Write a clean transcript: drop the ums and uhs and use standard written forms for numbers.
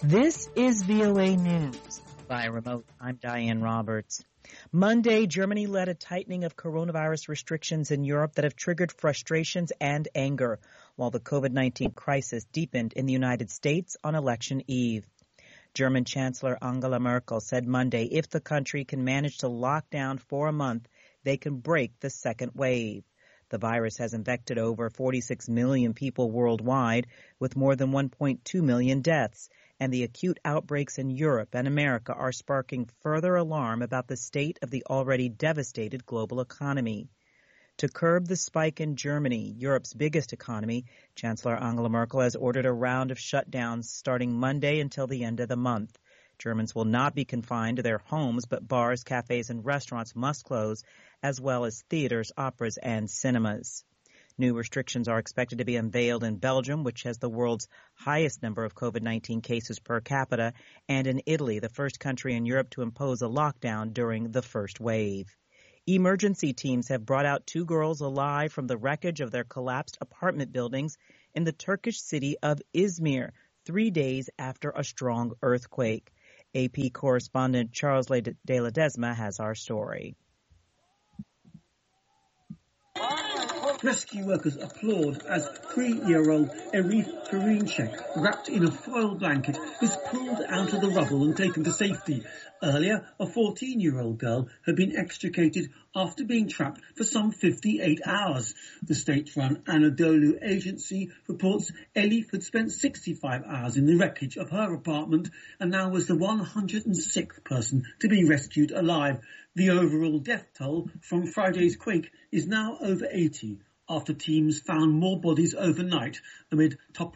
This is VOA News. By remote, I'm Diane Roberts. Monday, Germany led a tightening of coronavirus restrictions in Europe that have triggered frustrations and anger, while the COVID-19 crisis deepened in the United States on election eve. German Chancellor Angela Merkel said Monday if the country can manage to lock down for a month, they can break the second wave. The virus has infected over 46 million people worldwide, with more than 1.2 million deaths, and the acute outbreaks in Europe and America are sparking further alarm about the state of the already devastated global economy. To curb the spike in Germany, Europe's biggest economy, Chancellor Angela Merkel has ordered a round of shutdowns starting Monday until the end of the month. Germans will not be confined to their homes, but bars, cafes, and restaurants must close, as well as theaters, operas, and cinemas. New restrictions are expected to be unveiled in Belgium, which has the world's highest number of COVID-19 cases per capita, and in Italy, the first country in Europe to impose a lockdown during the first wave. Emergency teams have brought out 2 girls alive from the wreckage of their collapsed apartment buildings in the Turkish city of Izmir, 3 days after a strong earthquake. AP correspondent Charles de Ledesma has our story. Rescue workers applaud as 3-year-old Arif Karinchek, wrapped in a foil blanket, is pulled out of the rubble and taken to safety. Earlier, a 14-year-old girl had been extricated after being trapped for some 58 hours. The state-run Anadolu agency reports Elif had spent 65 hours in the wreckage of her apartment and now was the 106th person to be rescued alive. The overall death toll from Friday's quake is now over 80 after teams found more bodies overnight amid toppled